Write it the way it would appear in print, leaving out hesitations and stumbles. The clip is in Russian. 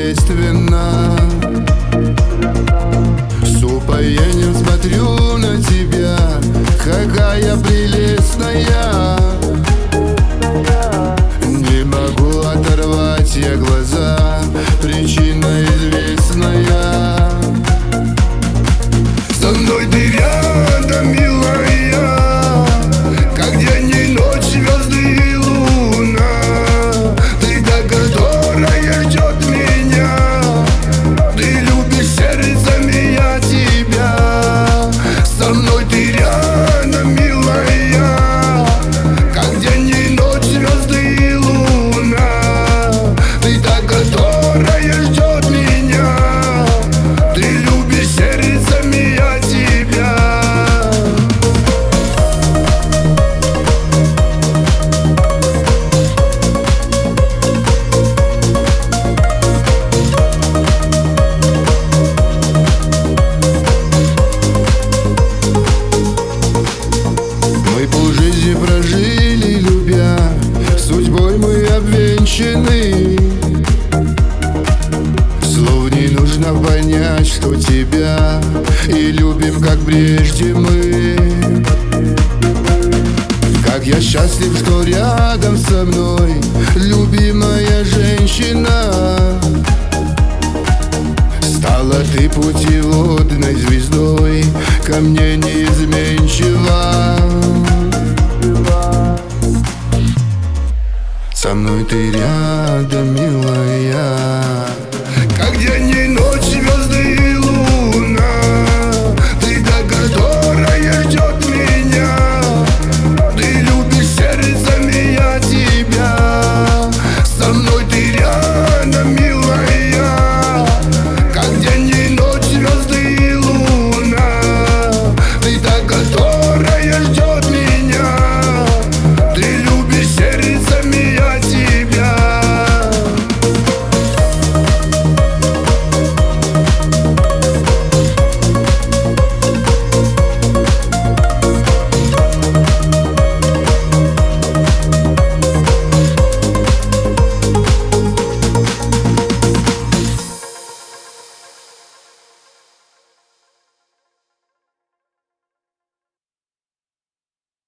естественно. С упоением смотрю на тебя, какая прелестная. Не могу оторвать я глаза, причина известная. Со мной ты рядом, милая, как день и ночь, звезды и луна. Ты та, которая ждет меня, ты любишь сердцем, и я тебя. Со мной ты рядом, милая, как день и ночь, звезды и луна. Ты та, которая ждет меня, ты любишь сердцем, и я тебя. Мы полжизни прожили, любя, судьбой мы обвенчаны. Слов не нужно понять, что тебя и любим, как прежде мы. Как я счастлив, что рядом со мной любимая женщина. Стала ты путеводной звездой, ко мне неизменчива. Со мной ты рядом, милая,